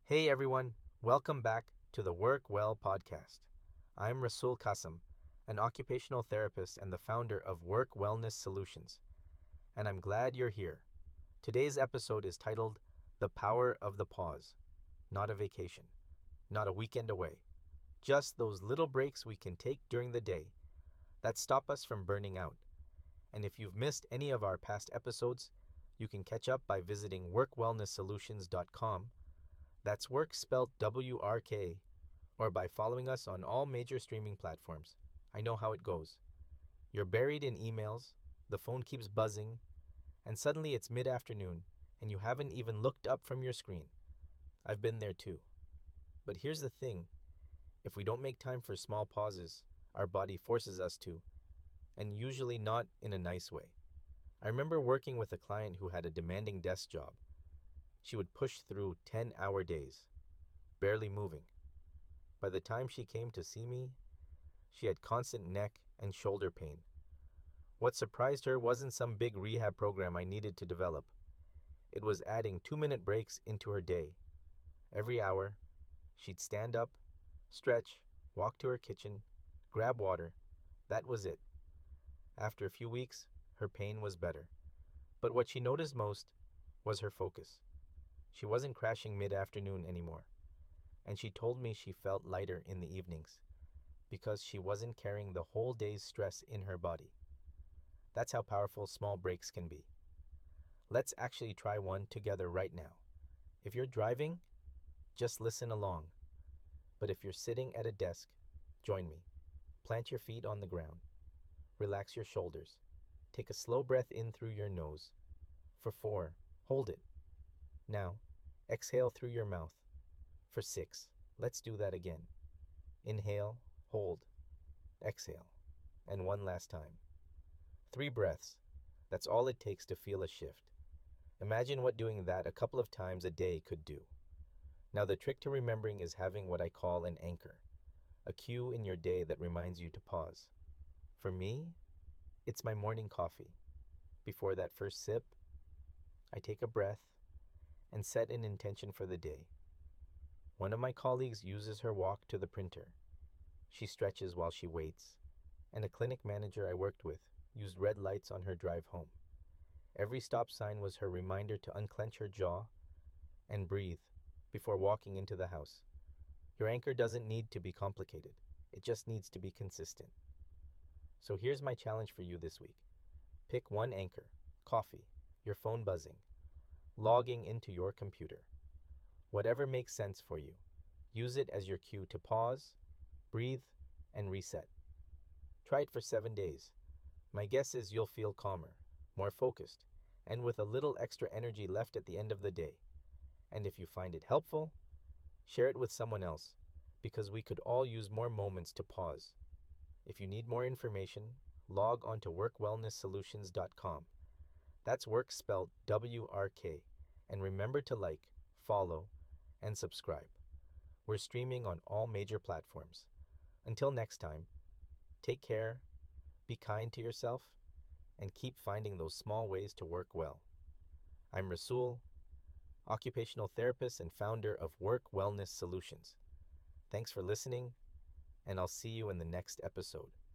Hey everyone, welcome back to the Work Well podcast. I'm Rasul Qasim, an occupational therapist and the founder of Work Wellness Solutions, and I'm glad you're here. Today's episode is titled The Power of the Pause. Not a vacation, not a weekend away, just those little breaks we can take during the day that stop us from burning out. And if you've missed any of our past episodes, you can catch up by visiting workwellnesssolutions.com. That's work spelled WRK, or by following us on all major streaming platforms. I know how it goes. You're buried in emails, the phone keeps buzzing, and suddenly it's mid afternoon and you haven't even looked up from your screen. I've been there too. But here's the thing, if we don't make time for small pauses, our body forces us to, and usually not in a nice way. I remember working with a client who had a demanding desk job. She would push through 10-hour days, barely moving. By the time she came to see me, she had constant neck and shoulder pain. What surprised her wasn't some big rehab program I needed to develop. It was adding 2-minute breaks into her day. Every hour, she'd stand up, stretch, walk to her kitchen, grab water. That was it. After a few weeks, her pain was better. But what she noticed most was her focus. She wasn't crashing mid-afternoon anymore, and she told me she felt lighter in the evenings because she wasn't carrying the whole day's stress in her body. That's how powerful small breaks can be. Let's actually try one together right now. If you're driving, just listen along. But if you're sitting at a desk, join me. Plant your feet on the ground. Relax your shoulders. Take a slow breath in through your nose. For 4, hold it. Now, exhale through your mouth. For 6, let's do that again. Inhale, hold, exhale, and one last time. 3 breaths. That's all it takes to feel a shift. Imagine what doing that a couple of times a day could do. Now the trick to remembering is having what I call an anchor, a cue in your day that reminds you to pause. For me, it's my morning coffee. Before that first sip, I take a breath and set an intention for the day. One of my colleagues uses her walk to the printer. She stretches while she waits, and a clinic manager I worked with used red lights on her drive home. Every stop sign was her reminder to unclench her jaw and breathe before walking into the house. Your anchor doesn't need to be complicated. It just needs to be consistent. So here's my challenge for you this week. Pick one anchor, coffee, your phone buzzing, logging into your computer. Whatever makes sense for you. Use it as your cue to pause, breathe, and reset. Try it for 7 days. My guess is you'll feel calmer, more focused, and with a little extra energy left at the end of the day. And if you find it helpful, share it with someone else, because we could all use more moments to pause. If you need more information, log on to workwellnesssolutions.com. That's work spelled WRK. And remember to like, follow, and subscribe. We're streaming on all major platforms. Until next time, take care, be kind to yourself, and keep finding those small ways to work well. I'm Rasul, occupational therapist and founder of Work Wellness Solutions. Thanks for listening, and I'll see you in the next episode.